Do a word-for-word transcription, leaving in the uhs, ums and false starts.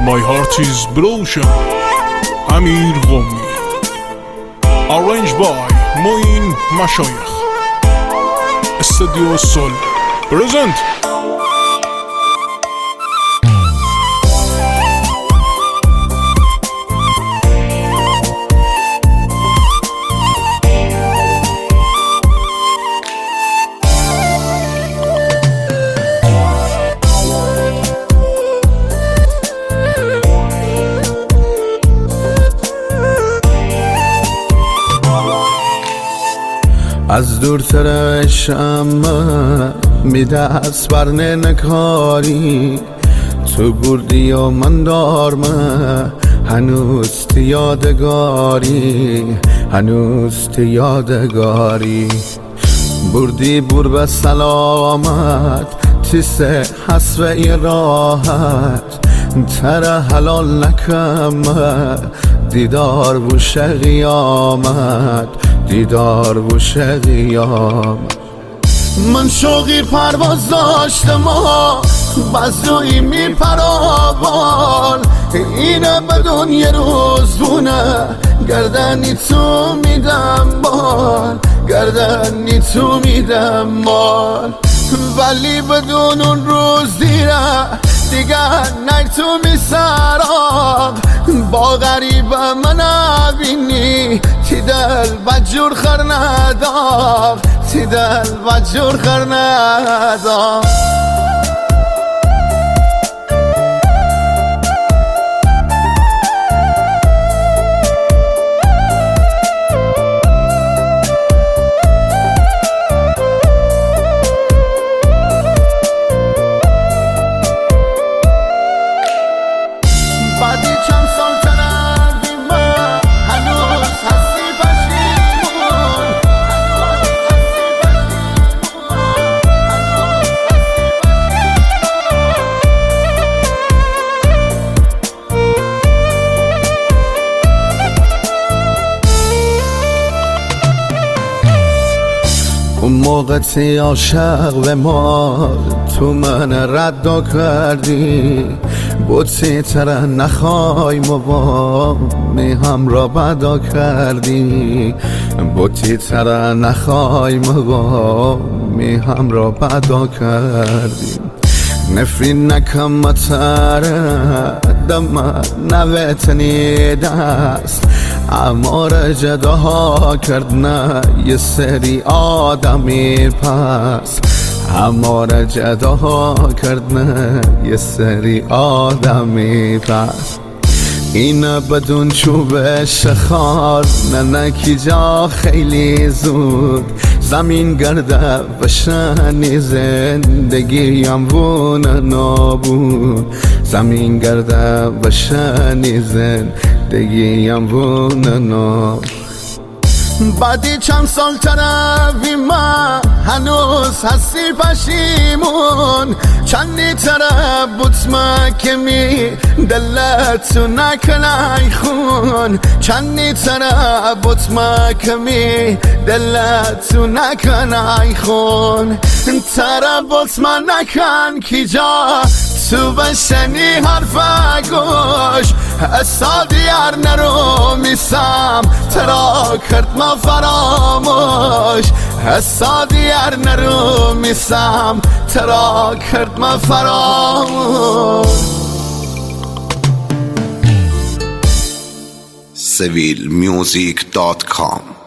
My heart is broken. امیر قمی. Arranged by معین مشایخ. استودیو سول present. از دورتر شمع می دست بر نکاری تو بردی و من دارمه هنوز تی یادگاری هنوز تی یادگاری بردی بر به سلامت تیسه حسب ای راحت تره حلال نکمه دیدار بوش قیامت دیدار بوش قیامت من شوقی پرواز داشتم و بزوی می پرابال اینه بدون یه روز بونه گردنی تو میدم بال گردنی تو میدم بال ولی بدون اون روز دیره دیگر نگ تو می سراب با غریب من نبینی تی دل بجور خر ندار تی دل بجور خر ندار اون موقع تی عاشق به ما تو من رد کردی بوتی تره نخوای مبا می هم را بدا کردی بوتی تره نخوای مبا می هم را بدا کردی نفرین نکم متره دم نویتنی دست امار جداها کرد نه یه سری آدمی پس امار جداها کرد نه یه سری آدمی پس اینه بدون چوب شخار نه نکی جا خیلی زود زمین گرده بشنی زندگیم وونه نابود زمین گرده بشنی زندگیم وونه نابود بعدی چند سال تروی من هنوز هستی پشیمون چندی تره بطمه که می دلتو نکنه خون چندی تره بطمه که می دلتو نکنه خون تره بطمه نکن کی جا تو بشنی حرف گوش اصادی هر نرو میسم ترا کرد ما فراموش اصادی هر نرو میسم ترا کرد ما فراموش سویل میوزیک دات کام